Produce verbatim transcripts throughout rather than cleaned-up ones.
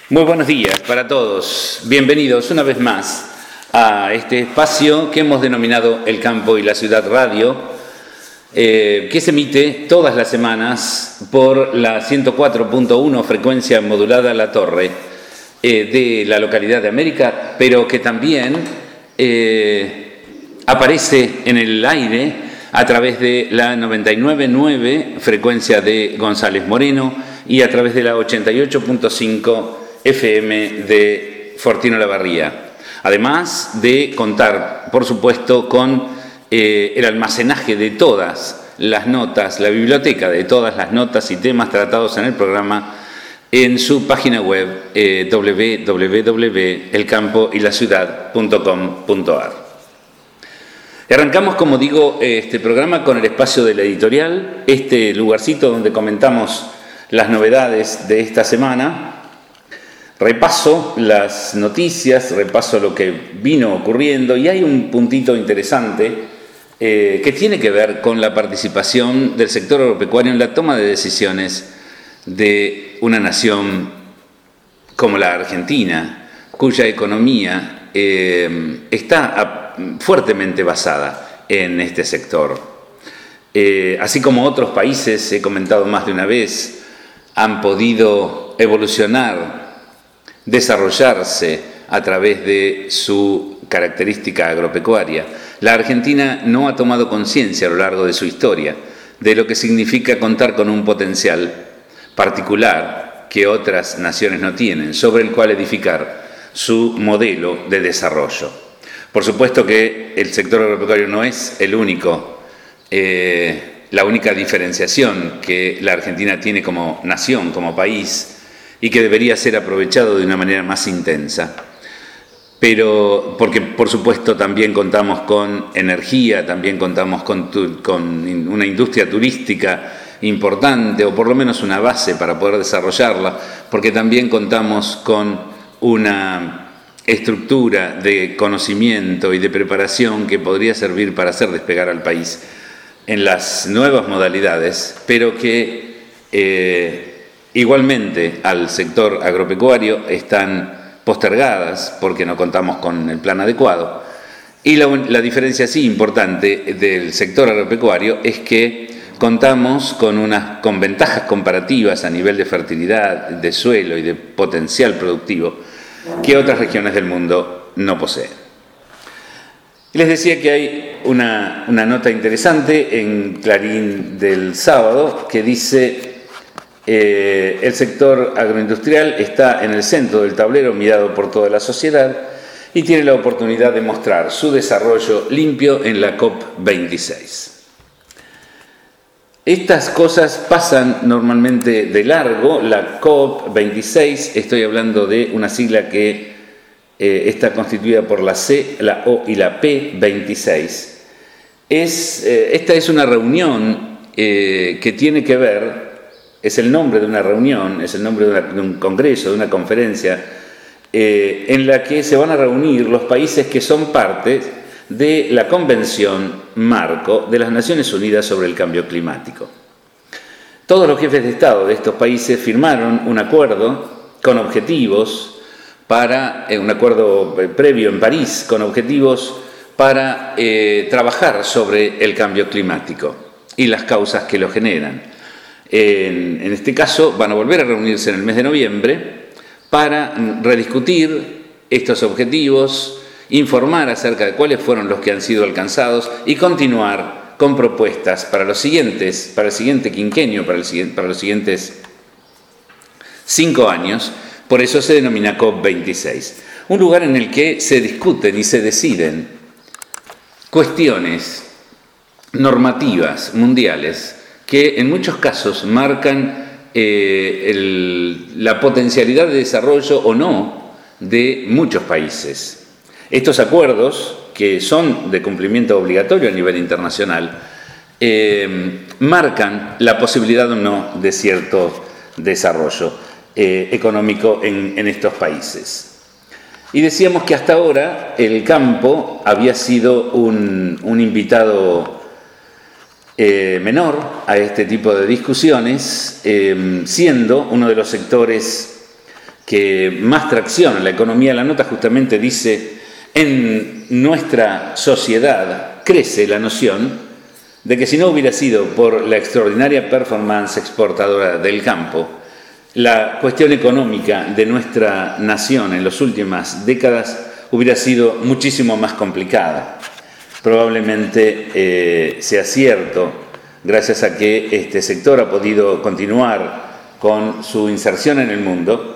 Muy buenos días para todos. Bienvenidos una vez más a este espacio que hemos denominado El Campo y la Ciudad Radio, eh, que se emite todas las semanas por la ciento cuatro punto uno frecuencia modulada La Torre eh, de la localidad de América, pero que también eh, aparece en el aire a través de la noventa y nueve punto nueve frecuencia de González Moreno y a través de la ochenta y ocho punto cinco F M de Fortino Lavarría. Además de contar, por supuesto, con eh, el almacenaje de todas las notas, la biblioteca de todas las notas y temas tratados en el programa en su página web eh, doble u doble u doble u punto el campo y la ciudad punto com punto a r. Arrancamos, como digo, este programa con el espacio de la editorial, este lugarcito donde comentamos las novedades de esta semana. Repaso las noticias, repaso lo que vino ocurriendo y hay un puntito interesante eh, que tiene que ver con la participación del sector agropecuario en la toma de decisiones de una nación como la Argentina, cuya economía eh, está a, fuertemente basada en este sector. Eh, así como otros países, he comentado más de una vez, han podido evolucionar, desarrollarse a través de su característica agropecuaria. La Argentina no ha tomado conciencia a lo largo de su historia de lo que significa contar con un potencial particular que otras naciones no tienen, sobre el cual edificar su modelo de desarrollo. Por supuesto que el sector agropecuario no es el único, eh, la única diferenciación que la Argentina tiene como nación, como país, y que debería ser aprovechado de una manera más intensa. Pero, porque por supuesto también contamos con energía, también contamos con, tu, con una industria turística importante, o por lo menos una base para poder desarrollarla, porque también contamos con una estructura de conocimiento y de preparación que podría servir para hacer despegar al país en las nuevas modalidades, pero que eh, igualmente al sector agropecuario están postergadas porque no contamos con el plan adecuado. Y la, la diferencia sí importante del sector agropecuario es que contamos con, unas, con ventajas comparativas a nivel de fertilidad, de suelo y de potencial productivo que otras regiones del mundo no poseen. Les decía que hay una, una nota interesante en Clarín del sábado que dice: Eh, el sector agroindustrial está en el centro del tablero mirado por toda la sociedad y tiene la oportunidad de mostrar su desarrollo limpio en la COP veintiséis. Estas cosas pasan normalmente de largo. La COP veintiséis, estoy hablando de una sigla que eh, está constituida por la C, la O y la P veintiséis. Es, eh, esta es una reunión eh, que tiene que ver... Es el nombre de una reunión, es el nombre de, una, de un congreso, de una conferencia, eh, en la que se van a reunir los países que son parte de la Convención Marco de las Naciones Unidas sobre el Cambio Climático. Todos los jefes de Estado de estos países firmaron un acuerdo con objetivos para, eh, un acuerdo previo en París, con objetivos para eh, trabajar sobre el cambio climático y las causas que lo generan. En, en este caso van a volver a reunirse en el mes de noviembre para rediscutir estos objetivos, informar acerca de cuáles fueron los que han sido alcanzados y continuar con propuestas para los siguientes, para el siguiente quinquenio, para, el, para los siguientes cinco años. Por eso se denomina COP veintiséis, un lugar en el que se discuten y se deciden cuestiones normativas mundiales que en muchos casos marcan eh, el, la potencialidad de desarrollo o no de muchos países. Estos acuerdos, que son de cumplimiento obligatorio a nivel internacional, eh, marcan la posibilidad o no de cierto desarrollo eh, económico en, en estos países. Y decíamos que hasta ahora el campo había sido un, un invitado Eh, menor a este tipo de discusiones, eh, siendo uno de los sectores que más tracción en la economía. La nota justamente dice: en nuestra sociedad crece la noción de que si no hubiera sido por la extraordinaria performance exportadora del campo, la cuestión económica de nuestra nación en las últimas décadas hubiera sido muchísimo más complicada. Probablemente eh, sea cierto, gracias a que este sector ha podido continuar con su inserción en el mundo,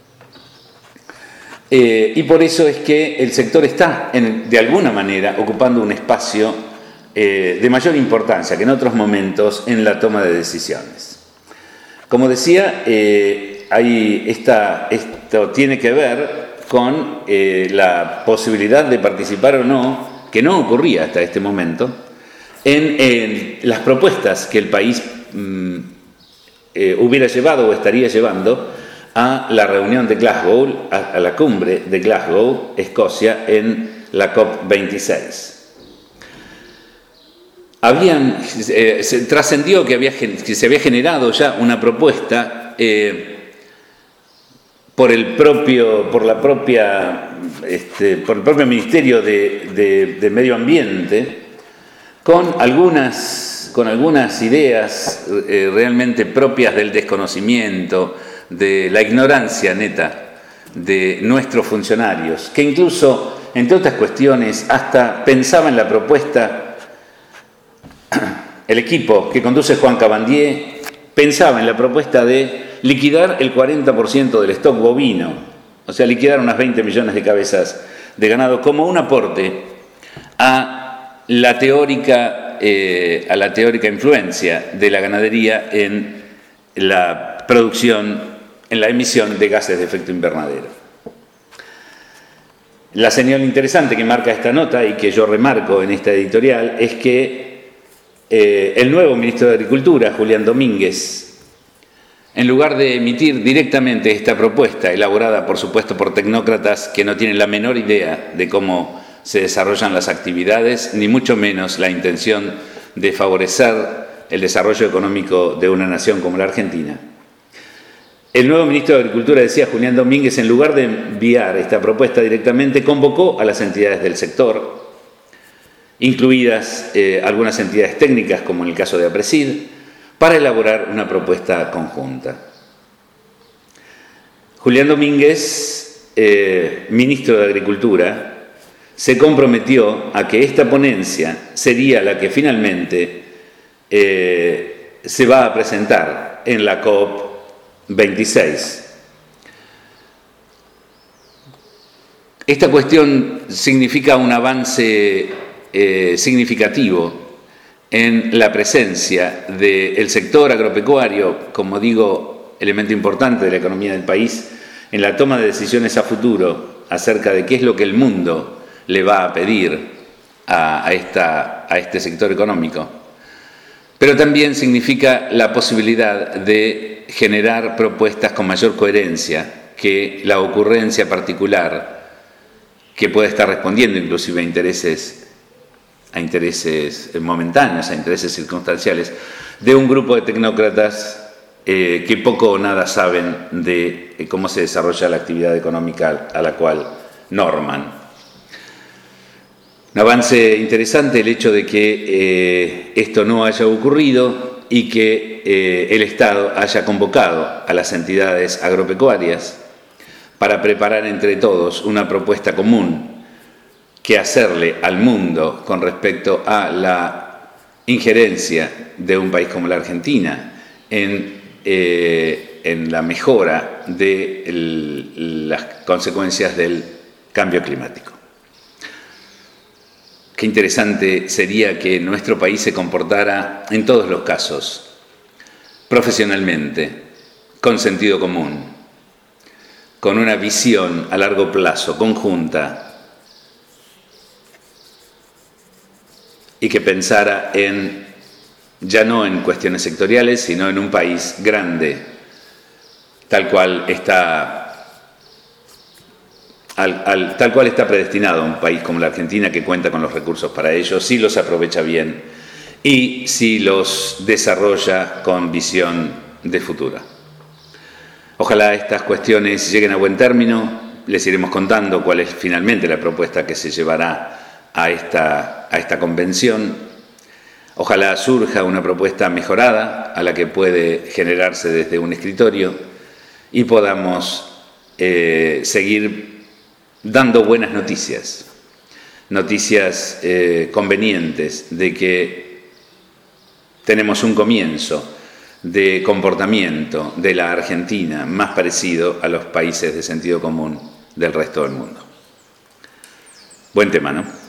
eh, y por eso es que el sector está, en, de alguna manera, ocupando un espacio eh, de mayor importancia que en otros momentos en la toma de decisiones. Como decía, eh, hay esta, esto tiene que ver con eh, la posibilidad de participar o no, que no ocurría hasta este momento, en, en las propuestas que el país mm, eh, hubiera llevado o estaría llevando a la reunión de Glasgow, a, a la cumbre de Glasgow, Escocia, en la COP veintiséis. Habían, eh, se trascendió que, había, que se había generado ya una propuesta eh, por el propio, por la propia, este, por el propio Ministerio de, de, de Medio Ambiente, con algunas, con algunas ideas eh, realmente propias del desconocimiento, de la ignorancia neta de nuestros funcionarios, que incluso, entre otras cuestiones, hasta pensaba en la propuesta, el equipo que conduce Juan Cabandier pensaba en la propuesta de liquidar el cuarenta por ciento del stock bovino, o sea, liquidar unas veinte millones de cabezas de ganado como un aporte a la teórica, eh, a la teórica influencia de la ganadería en la producción, en la emisión de gases de efecto invernadero. La señal interesante que marca esta nota y que yo remarco en esta editorial es que eh, el nuevo ministro de Agricultura, Julián Domínguez, en lugar de emitir directamente esta propuesta, elaborada por supuesto por tecnócratas que no tienen la menor idea de cómo se desarrollan las actividades, ni mucho menos la intención de favorecer el desarrollo económico de una nación como la Argentina, el nuevo ministro de Agricultura, decía Julián Domínguez, en lugar de enviar esta propuesta directamente, convocó a las entidades del sector, incluidas eh, algunas entidades técnicas, como en el caso de APRESID, para elaborar una propuesta conjunta. Julián Domínguez, eh, ministro de Agricultura, se comprometió a que esta ponencia sería la que finalmente eh, se va a presentar en la COP veintiséis. Esta cuestión significa un avance eh, significativo en la presencia del sector agropecuario, como digo, elemento importante de la economía del país, en la toma de decisiones a futuro acerca de qué es lo que el mundo le va a pedir a, a, esta, a este sector económico. Pero también significa la posibilidad de generar propuestas con mayor coherencia que la ocurrencia particular que puede estar respondiendo inclusive a intereses a intereses momentáneos, a intereses circunstanciales, de un grupo de tecnócratas eh, que poco o nada saben de eh, cómo se desarrolla la actividad económica a la cual norman. Un avance interesante el hecho de que eh, esto no haya ocurrido y que eh, el Estado haya convocado a las entidades agropecuarias para preparar entre todos una propuesta común que hacerle al mundo con respecto a la injerencia de un país como la Argentina en, eh, en la mejora de el, las consecuencias del cambio climático. Qué interesante sería que nuestro país se comportara en todos los casos, profesionalmente, con sentido común, con una visión a largo plazo, conjunta, y que pensara en, ya no en cuestiones sectoriales, sino en un país grande, tal cual está, al, al, tal cual está predestinado a un país como la Argentina, que cuenta con los recursos para ello, si los aprovecha bien y si los desarrolla con visión de futuro. Ojalá estas cuestiones lleguen a buen término. Les iremos contando cuál es finalmente la propuesta que se llevará a esta, a esta convención. Ojalá surja una propuesta mejorada a la que puede generarse desde un escritorio y podamos eh, seguir dando buenas noticias, noticias eh, convenientes de que tenemos un comienzo de comportamiento de la Argentina más parecido a los países de sentido común del resto del mundo. Buen tema, ¿no?